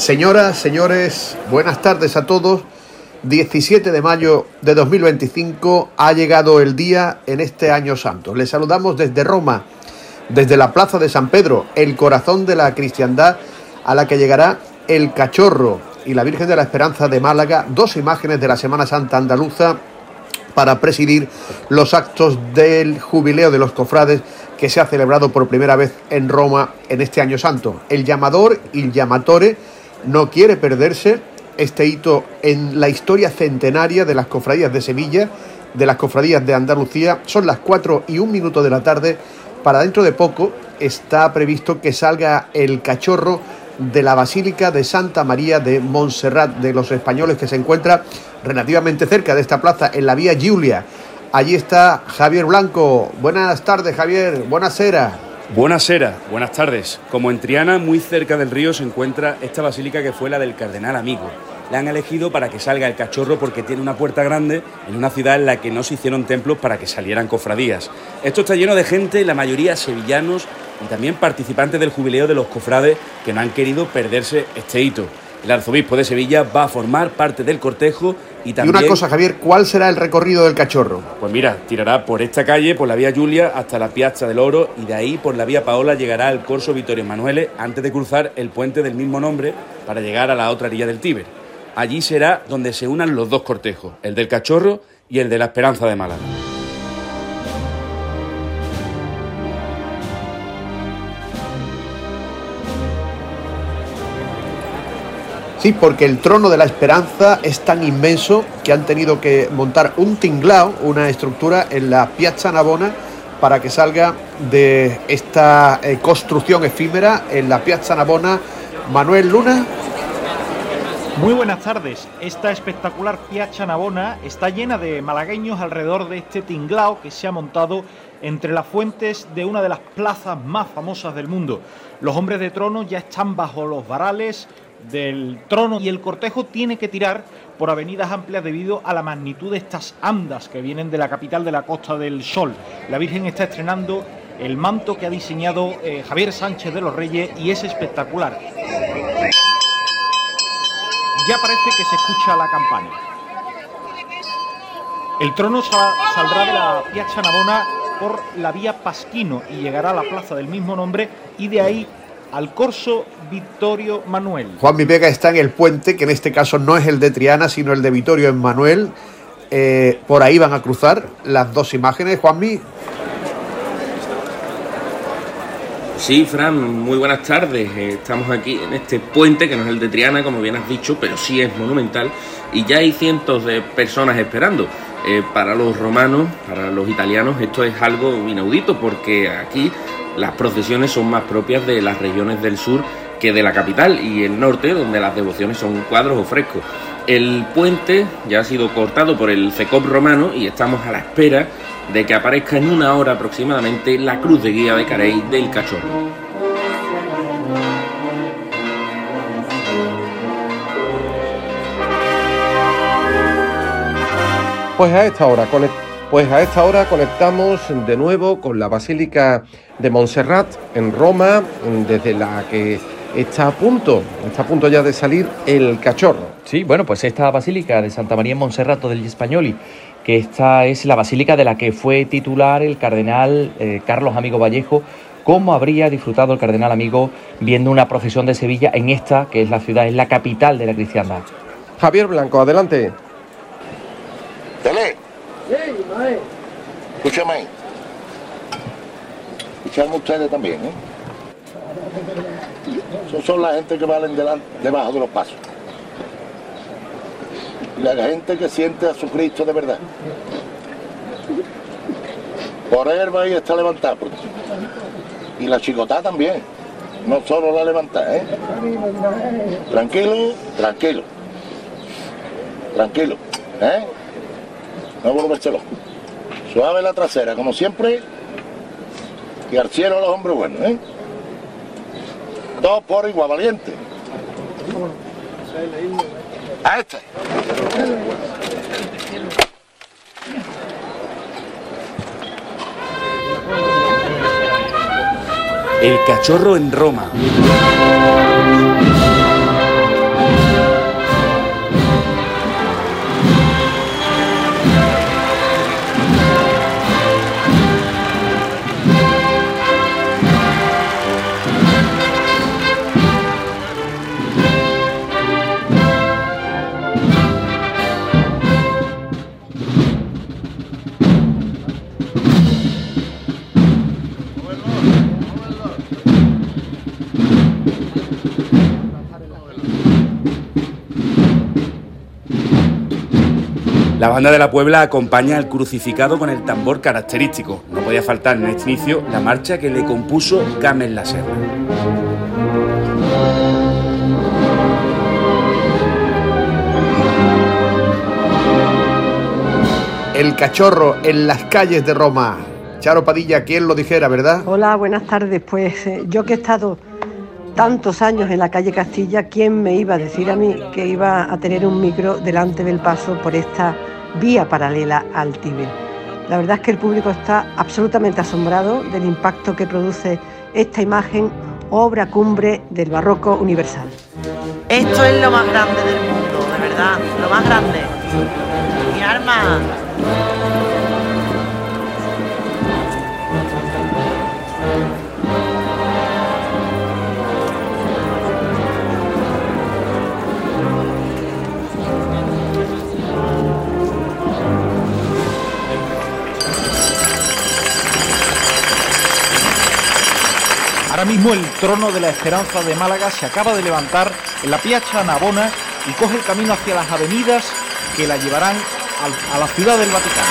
Señoras, señores, buenas tardes a todos. 17 de mayo de 2025 ha llegado el día en este año santo. Les saludamos desde Roma, desde la Plaza de San Pedro, el corazón de la cristiandad, a la que llegará el Cachorro y la Virgen de la Esperanza de Málaga, dos imágenes de la Semana Santa andaluza, para presidir los actos del jubileo de los cofrades que se ha celebrado por primera vez en Roma en este año santo. El llamador, il llamatore, no quiere perderse este hito en la historia centenaria de las cofradías de Sevilla, de las cofradías de Andalucía. Son las 4:01 de la tarde. Para dentro de poco está previsto que salga el Cachorro de la Basílica de Santa María de Montserrat de los Españoles, que se encuentra relativamente cerca de esta plaza, en la Vía Giulia. Allí está Javier Blanco. Buenas tardes, Javier. Buenasera. Buenasera, buenas tardes. Como en Triana, muy cerca del río, se encuentra esta basílica que fue la del Cardenal Amigo. La han elegido para que salga el Cachorro porque tiene una puerta grande en una ciudad en la que no se hicieron templos para que salieran cofradías. Esto está lleno de gente, la mayoría sevillanos y también participantes del jubileo de los cofrades, que no han querido perderse este hito. El arzobispo de Sevilla va a formar parte del cortejo y también... Y una cosa, Javier, ¿cuál será el recorrido del Cachorro? Pues mira, tirará por esta calle, por la Vía Giulia, hasta la Piazza del Oro, y de ahí por la Vía Paola llegará al Corso Vittorio Emanuele antes de cruzar el puente del mismo nombre para llegar a la otra orilla del Tíber. Allí será donde se unan los dos cortejos, el del Cachorro y el de la Esperanza de Málaga. Sí, porque el trono de la Esperanza es tan inmenso que han tenido que montar un tinglao, una estructura en la Piazza Navona, para que salga de esta construcción efímera en la Piazza Navona. Manuel Luna. Muy buenas tardes. Esta espectacular Piazza Navona está llena de malagueños alrededor de este tinglao que se ha montado entre las fuentes de una de las plazas más famosas del mundo. Los hombres de trono ya están bajo los varales del trono y el cortejo tiene que tirar por avenidas amplias debido a la magnitud de estas andas que vienen de la capital de la Costa del Sol. La Virgen está estrenando el manto que ha diseñado Javier Sánchez de los Reyes y es espectacular. Ya parece que se escucha la campana. El trono saldrá de la Piazza Navona por la vía Pasquino y llegará a la plaza del mismo nombre y de ahí al Corso Vittorio Emanuele. Juanmi Vega está en el puente, que en este caso no es el de Triana, sino el de Vittorio Emanuele. Por ahí van a cruzar las dos imágenes, Juanmi. Sí, Fran, muy buenas tardes. Estamos aquí en este puente, que no es el de Triana, como bien has dicho, pero sí es monumental, y ya hay cientos de personas esperando. Para los romanos, para los italianos, esto es algo inaudito, porque aquí las procesiones son más propias de las regiones del sur que de la capital y el norte, donde las devociones son cuadros o frescos. El puente ya ha sido cortado por el CECOP romano y estamos a la espera de que aparezca en una hora aproximadamente la cruz de guía de Carey del Cachorro. Pues a esta hora conectamos de nuevo con la Basílica de Montserrat en Roma, desde la que está a punto ya de salir el Cachorro. Sí, bueno, pues esta Basílica de Santa María en Monserrato degli Spagnoli, que esta es la basílica de la que fue titular el cardenal Carlos Amigo Vallejo. ¿Cómo habría disfrutado el cardenal Amigo viendo una procesión de Sevilla en esta, que es la ciudad, es la capital de la cristiandad? Javier Blanco, adelante. Tele. Escúchame ahí. Escuchadme ustedes también, ¿eh? Esos son la gente que valen debajo de los pasos. La gente que siente a su Cristo de verdad. Por él va y está levantada. Y la chicotada también. No solo la levantada, ¿eh? Tranquilo, tranquilo. Tranquilo, ¿eh? No volverse loco. Suave la trasera, como siempre. Y al cielo a los hombres buenos, ¿eh? Dos por igual, valiente. A este. El Cachorro en Roma. La banda de la Puebla acompaña al crucificado con el tambor característico. No podía faltar en este inicio la marcha que le compuso Gámez La Serna. El cachorro en las calles de Roma. Charo Padilla, ¿quién lo dijera, verdad? Hola, buenas tardes. Pues yo que he estado tantos años en la calle Castilla, ¿quién me iba a decir a mí que iba a tener un micro delante del paso por esta vía paralela al Tíber? La verdad es que el público está absolutamente asombrado del impacto que produce esta imagen, obra cumbre del barroco universal. Esto es lo más grande del mundo, de verdad, lo más grande. Mi arma. Ahora mismo el trono de la Esperanza de Málaga se acaba de levantar en la Piazza Navona y coge el camino hacia las avenidas que la llevarán a la ciudad del Vaticano.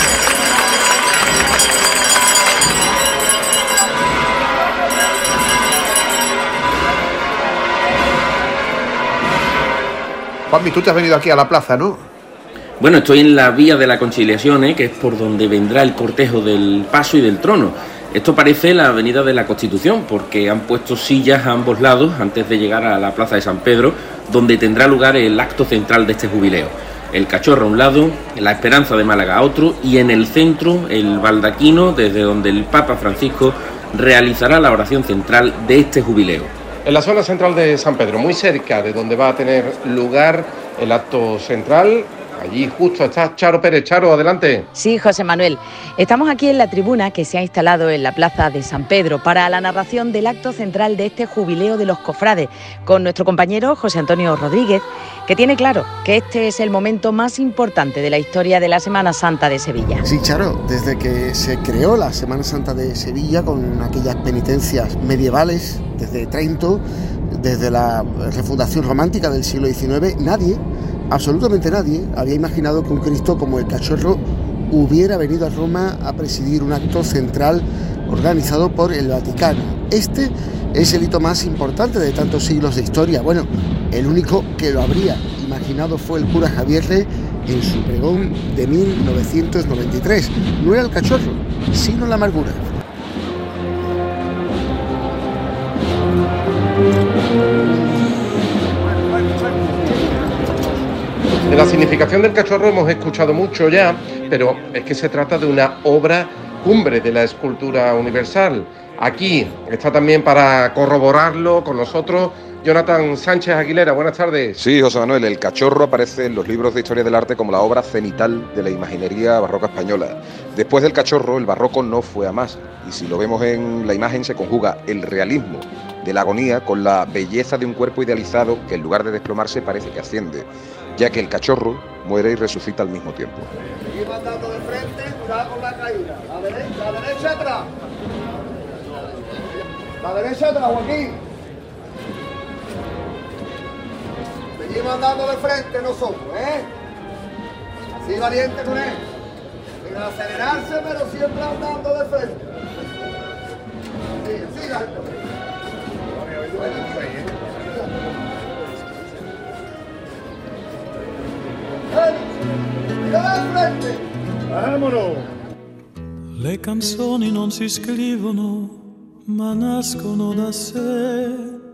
Juanmi, tú te has venido aquí a la plaza, ¿no? Bueno, estoy en la Vía de la Conciliación, que es por donde vendrá el cortejo del paso y del trono. Esto parece la Avenida de la Constitución, porque han puesto sillas a ambos lados antes de llegar a la Plaza de San Pedro, donde tendrá lugar el acto central de este jubileo. El cachorro a un lado, la Esperanza de Málaga a otro, y en el centro el baldaquino, desde donde el Papa Francisco realizará la oración central de este jubileo. En la zona central de San Pedro, muy cerca de donde va a tener lugar el acto central. Allí justo está Charo Pérez. Charo, adelante. Sí, José Manuel. Estamos aquí en la tribuna que se ha instalado en la plaza de San Pedro para la narración del acto central de este jubileo de los cofrades, con nuestro compañero José Antonio Rodríguez, que tiene claro que este es el momento más importante de la historia de la Semana Santa de Sevilla. Sí, Charo, desde que se creó la Semana Santa de Sevilla, con aquellas penitencias medievales, desde Trento, desde la refundación romántica del siglo XIX, absolutamente nadie había imaginado que un Cristo como el cachorro hubiera venido a Roma a presidir un acto central organizado por el Vaticano. Este es el hito más importante de tantos siglos de historia. Bueno, el único que lo habría imaginado fue el cura Javierre en su pregón de 1993. No era el cachorro, sino la amargura. De la significación del cachorro hemos escuchado mucho ya, pero es que se trata de una obra cumbre de la escultura universal. Aquí está también para corroborarlo con nosotros Jonathan Sánchez Aguilera. Buenas tardes. Sí, José Manuel, el cachorro aparece en los libros de historia del arte como la obra cenital de la imaginería barroca española. Después del cachorro, el barroco no fue a más, y si lo vemos en la imagen se conjuga el realismo de la agonía con la belleza de un cuerpo idealizado que en lugar de desplomarse parece que asciende, ya que el cachorro muere y resucita al mismo tiempo. Seguimos andando de frente, cuidado con la caída. La derecha atrás. La derecha atrás, Joaquín. Seguimos andando de frente nosotros, Así valiente con él. Sin acelerarse, pero siempre andando de frente. Sí, así, alto. Vámonos. Le canzoni non si scrivono, ma nascono da sé.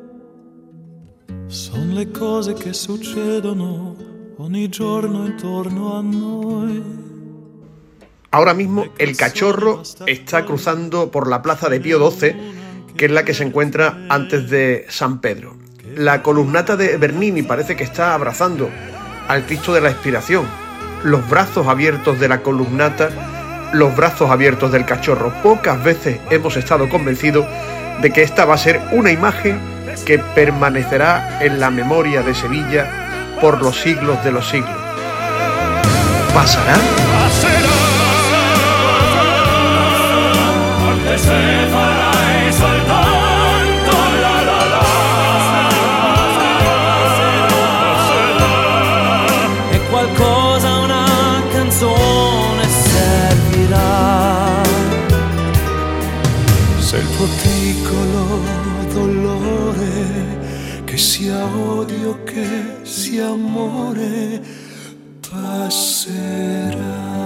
Son le cose che succedono ogni giorno intorno a noi. Ahora mismo el cachorro está cruzando por la plaza de Pío XII, que es la que se encuentra antes de San Pedro. La columnata de Bernini parece que está abrazando al Cristo de la Expiración. Los brazos abiertos de la columnata, los brazos abiertos del cachorro. Pocas veces hemos estado convencidos de que esta va a ser una imagen que permanecerá en la memoria de Sevilla por los siglos de los siglos. ¿Pasará? solo dolore, che sia odio, che sia amore, passerà.